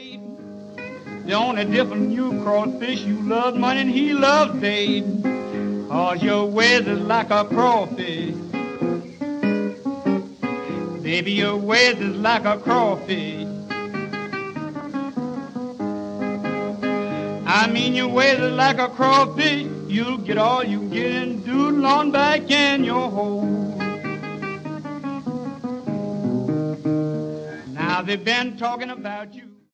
babe. The only difference, you crawfish, you love money and he loves babe. Cause your ways is like a crawfish. Baby, your ways is like a crawfish. I mean, your ways is like a crawfish. You'll get all you get and doodle on back in your hole. Now they've been talking about you.